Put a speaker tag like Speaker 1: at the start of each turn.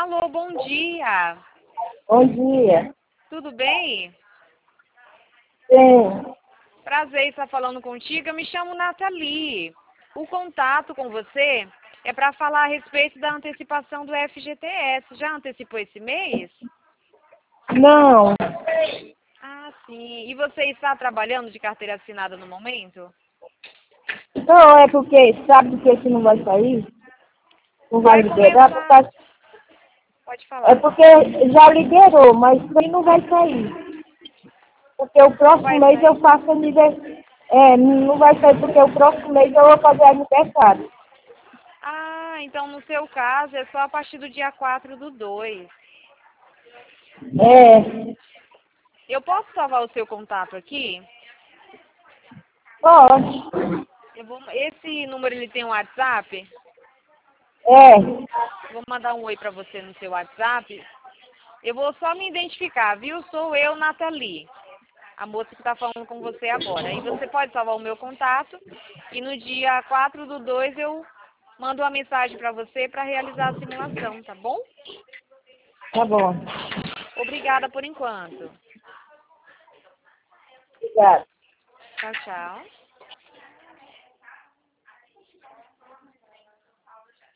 Speaker 1: Alô, bom dia.
Speaker 2: Bom dia.
Speaker 1: Tudo bem?
Speaker 2: Sim.
Speaker 1: Prazer em estar falando contigo. Eu me chamo Nathalie. O contato com você é para falar a respeito da antecipação do FGTS. Já antecipou esse mês?
Speaker 2: Não.
Speaker 1: Ah, sim. E você está trabalhando de carteira assinada no momento?
Speaker 2: Não, é porque sabe por que não vai sair? Não vai
Speaker 1: Vai
Speaker 2: liberar?
Speaker 1: começar. Pode
Speaker 2: É
Speaker 1: falar.
Speaker 2: porque já liberou, mas também não vai sair. Porque o
Speaker 1: Não
Speaker 2: próximo
Speaker 1: vai
Speaker 2: mês eu
Speaker 1: sair?
Speaker 2: faço aniversário. É, não vai sair porque o próximo mês eu vou fazer aniversário.
Speaker 1: Ah, então no seu caso é só a partir do dia 4/2.
Speaker 2: É.
Speaker 1: Eu posso salvar o seu contato aqui?
Speaker 2: Pode.
Speaker 1: Esse número ele tem um WhatsApp?
Speaker 2: É.
Speaker 1: Vou mandar um oi para você no seu WhatsApp. Eu vou só me identificar, viu? Sou eu, Nathalie, a moça que está falando com você agora. Aí você pode salvar o meu contato e no dia 4/2 eu mando uma mensagem para você para realizar a simulação, tá bom?
Speaker 2: Tá bom.
Speaker 1: Obrigada por enquanto.
Speaker 2: Obrigada.
Speaker 1: Tchau, tchau.